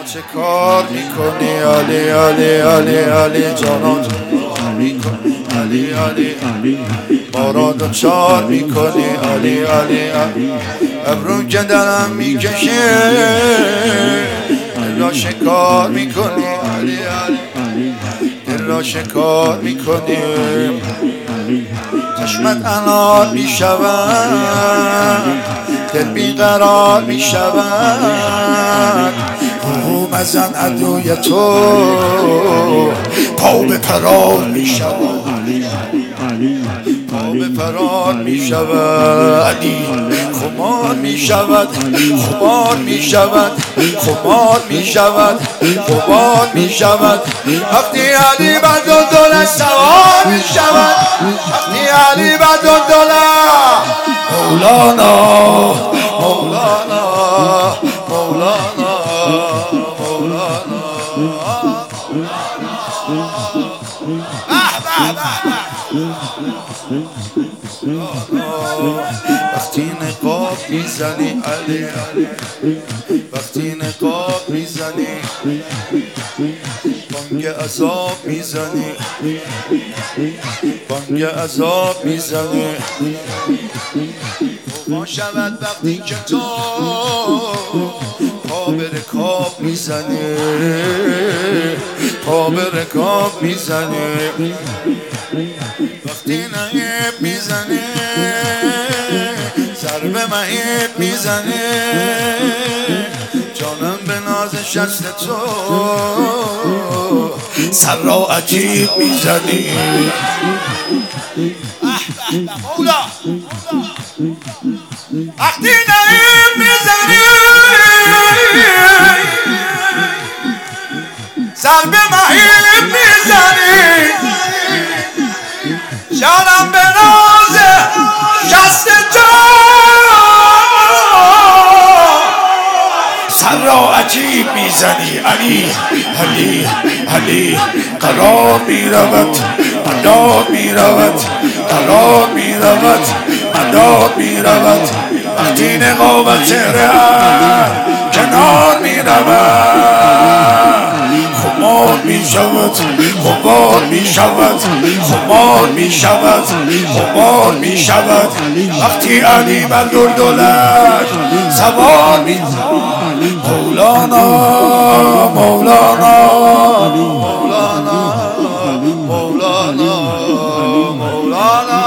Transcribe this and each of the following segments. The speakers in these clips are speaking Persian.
چه کار میکنی علی علی علی علی جانان علی علی ما را دوچار میکنی علی علی ابرو که دلم میکشه دل را شکار میکنی علی علی دل را شکار میکنی چشمت انار میشود دل بیقرار میشود مزن عدوی تو پا به فرار میشود پا به فرار میشود علی خمار میشود خمار میشود خمار میشود خمار میشود وقتی علی بر دلش سوار میشود وقتی علی بر دلش مولانا مولانا مولانا وقتی نقاب میزنی علی علی وقتی نقاب میزنی بانگ عذاب میزنی بانگ عذاب میزنی ما شود وقتی که تو پا به رکاب میزنی پا به رکاب میزنی وقتی نهیب میزنی سر به مهیب میزنی جانم به ناز شست تو سر را عجیب میزنی مولا وقتی نهیب میزنی سر به مهیب میزنی جانم به ناز شست تو سر را عجیب میزنی علی علی علی قرار میرود مدار میرود قرار میرود مدار میرود وقتی نقابت چهره کنار میرود خمار میشود خمار میشود خمار میشود خمار میشود وقتی علی بر دلش سوار میشود مولانا مولانا مولانا مولانا مولانا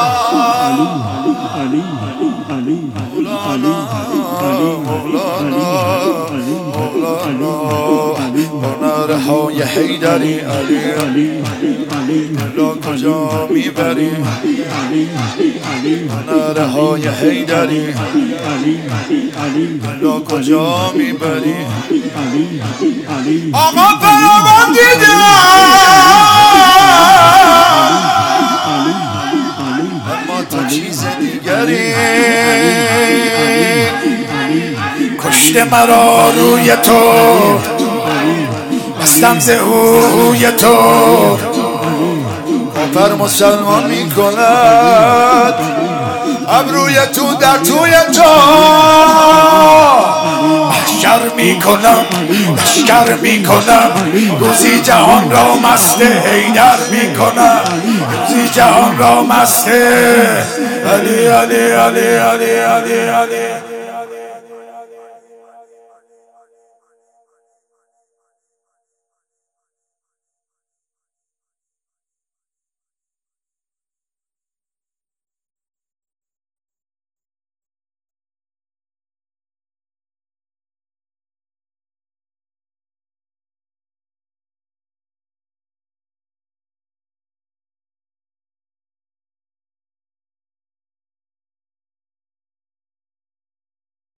های حیدری علی را کجا میبری نره های حیدری را کجا میبری آقا فراوان دیدم اما تو چیز دیگری کشته مرا روی تو بستم ز اوی تو کافر مسلمان میکند ابروی تو در توی تو محشر میکنم لشکر میکنم روزی جهان را مست حیدر میکنم روزی جهان را مست علی علی علی علی علی علی